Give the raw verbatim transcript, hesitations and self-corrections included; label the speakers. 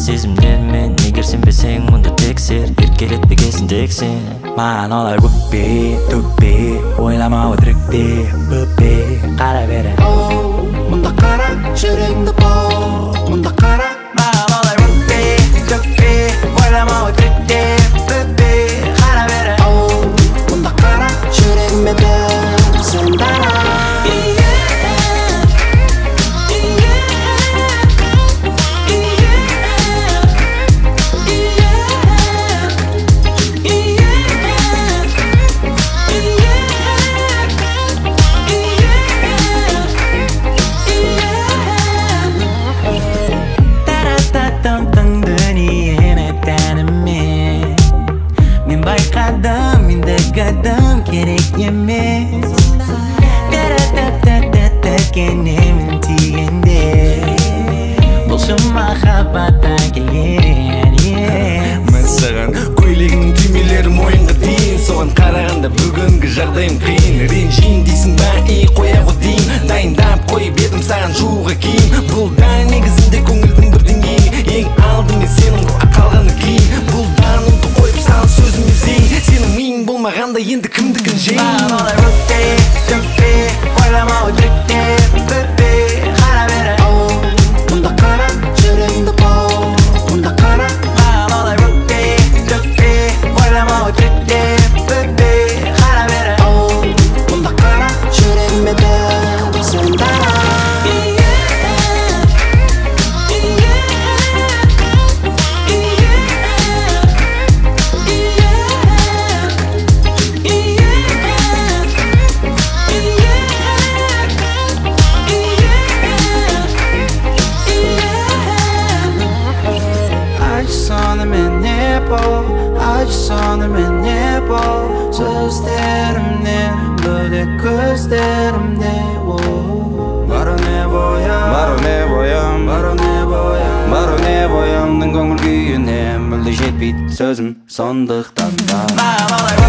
Speaker 1: сезімдермен егер сенбесең мұнда тексер еркелетпе кезіндексің маған олар өкпе төкпе ойлама өтірікте бөппе қара бері
Speaker 2: мұнда қара жүрегіңді бол мұнда қара
Speaker 1: маған олар өкпе төкпе ойлама өтірікте бөппе қара бері
Speaker 2: мұнда қара жүрегіме бол сен дара
Speaker 1: Kadam gerek yemek Dekenemin tiyende Bolsun mahabbata gelgen
Speaker 3: Мен саған көйлегің түймелері мойынға дейін соған қарағанда бүгінгі жағдайым қиын ренжейін дейсің ба ей қоя қойдейін дайындап қойып едім саған жууға киім бұл да негізінде көңілдің бір деңгейі ең алдымен сенің қалғаны кейін бұл да ұмды қойып саған сөзім езейін сенің миың болмағанда енді кімдікін жейін
Speaker 1: маған олай өкпе төкпе ойлама өтірікте бөппе қара бері
Speaker 2: мұнда қара жүрегіңді бол мұнда қара
Speaker 1: маған олай өкпе төкпе ойлама өтірікте бөппе қара бері
Speaker 2: мұнда қара жүрегіме бол сен дара
Speaker 1: Sonымен не бол сөздерімнен бөлек көздерімде Бару не боям
Speaker 3: Бару не боям
Speaker 1: Бару не боям
Speaker 3: Бару не боямның көңіл күйіне мүлде жетпейді сөзім сондықтан да
Speaker 1: маған олай